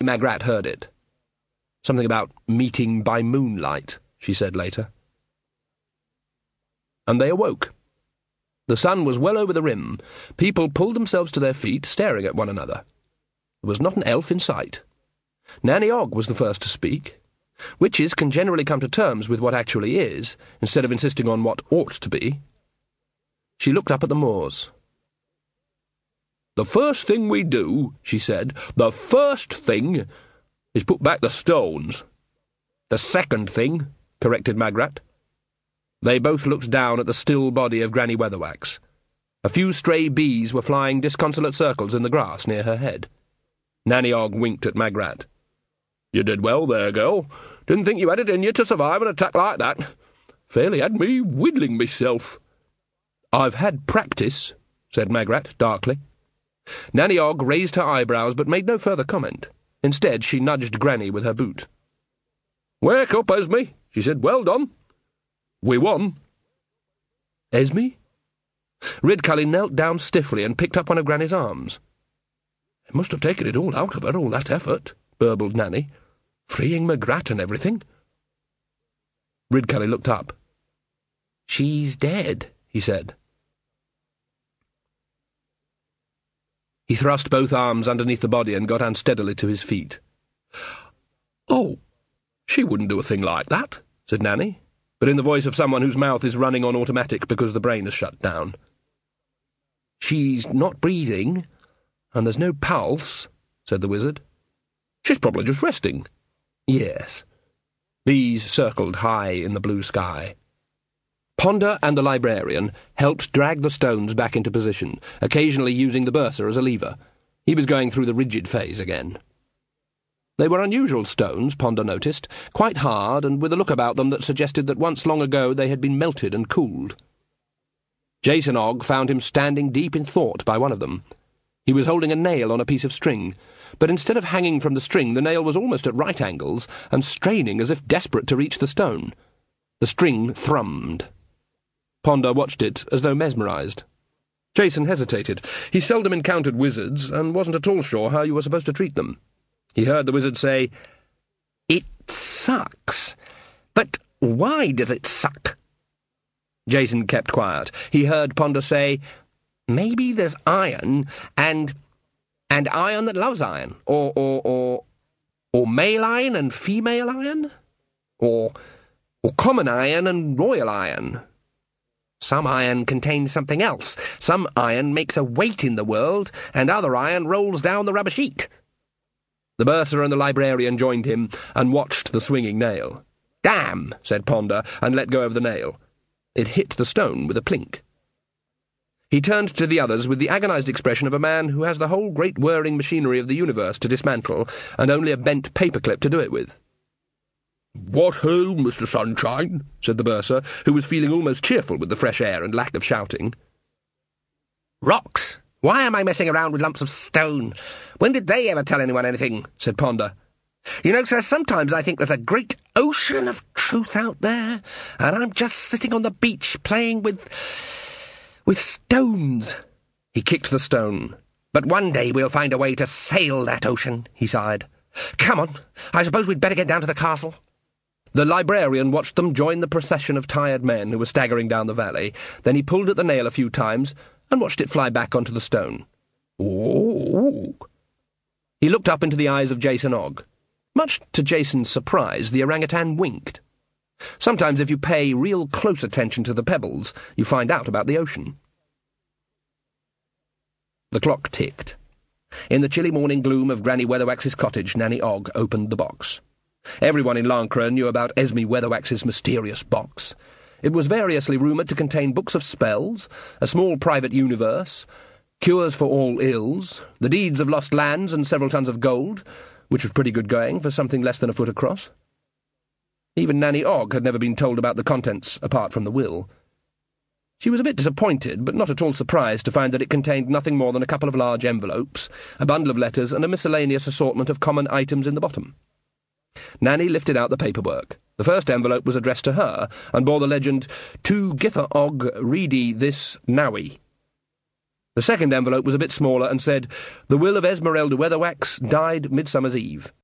Magrat heard it. Something about meeting by moonlight, she said later. And they awoke. The sun was well over the rim. People pulled themselves to their feet, staring at one another. There was not an elf in sight. Nanny Ogg was the first to speak. Witches can generally come to terms with what actually is, instead of insisting on what ought to be. She looked up at the moors. "The first thing we do," she said, "the first thing is put back the stones." "The second thing," corrected Magrat. They both looked down at the still body of Granny Weatherwax. A few stray bees were flying disconsolate circles in the grass near her head. Nanny Ogg winked at Magrat. "You did well there, girl. Didn't think you had it in you to survive an attack like that. Fairly had me whittling myself." "I've had practice," said Magrat darkly. Nanny Ogg raised her eyebrows but made no further comment. Instead, she nudged Granny with her boot. "Wake up, Esme," she said. "Well done. We won." "Esme?" Ridcully knelt down stiffly and picked up one of Granny's arms. "It must have taken it all out of her, all that effort," burbled Nanny. "Freeing Magrat and everything." Ridcully looked up. "She's dead," he said. He thrust both arms underneath the body and got unsteadily to his feet. "Oh, she wouldn't do a thing like that," said Nanny, but in the voice of someone whose mouth is running on automatic because the brain is shut down. "She's not breathing, and there's no pulse," said the wizard. "She's probably just resting." "Yes." Bees circled high in the blue sky. Ponder and the librarian helped drag the stones back into position, occasionally using the bursar as a lever. He was going through the rigid phase again. They were unusual stones, Ponder noticed, quite hard and with a look about them that suggested that once long ago they had been melted and cooled. Jason Ogg found him standing deep in thought by one of them. He was holding a nail on a piece of string, but instead of hanging from the string, the nail was almost at right angles and straining as if desperate to reach the stone. The string thrummed. Ponder watched it as though mesmerized. Jason hesitated. He seldom encountered wizards and wasn't at all sure how you were supposed to treat them. He heard the wizard say, "It sucks. But why does it suck?" Jason kept quiet. He heard Ponder say, "Maybe there's iron, and iron that loves iron, or male iron and female iron, or common iron and royal iron. Some iron contains something else. Some iron makes a weight in the world, and other iron rolls down the rubbish heap." The bursar and the librarian joined him and watched the swinging nail. "Damn," said Ponder, and let go of the nail. It hit the stone with a plink. He turned to the others with the agonized expression of a man who has the whole great whirring machinery of the universe to dismantle, and only a bent paperclip to do it with. "What ho, Mr. Sunshine," said the bursar, who was feeling almost cheerful with the fresh air and lack of shouting. "Rocks! Why am I messing around with lumps of stone? When did they ever tell anyone anything?" said Ponder. "You know, sir, sometimes I think there's a great ocean of truth out there, and I'm just sitting on the beach playing with stones." He kicked the stone. "But one day we'll find a way to sail that ocean," he sighed. "Come on, I suppose we'd better get down to the castle." The librarian watched them join the procession of tired men who were staggering down the valley. Then he pulled at the nail a few times and watched it fly back onto the stone. "Ooh!" He looked up into the eyes of Jason Ogg. Much to Jason's surprise, the orangutan winked. Sometimes if you pay real close attention to the pebbles, you find out about the ocean. The clock ticked. In the chilly morning gloom of Granny Weatherwax's cottage, Nanny Ogg opened the box. Everyone in Lancre knew about Esme Weatherwax's mysterious box. It was variously rumoured to contain books of spells, a small private universe, cures for all ills, the deeds of lost lands and several tons of gold, which was pretty good going for something less than a foot across. Even Nanny Ogg had never been told about the contents apart from the will. She was a bit disappointed, but not at all surprised to find that it contained nothing more than a couple of large envelopes, a bundle of letters, and a miscellaneous assortment of common items in the bottom. Nanny lifted out the paperwork. The first envelope was addressed to her, and bore the legend, "To Githa Ogg, ready this Nowie." The second envelope was a bit smaller, and said, "The will of Esmeralda Weatherwax, died Midsummer's Eve."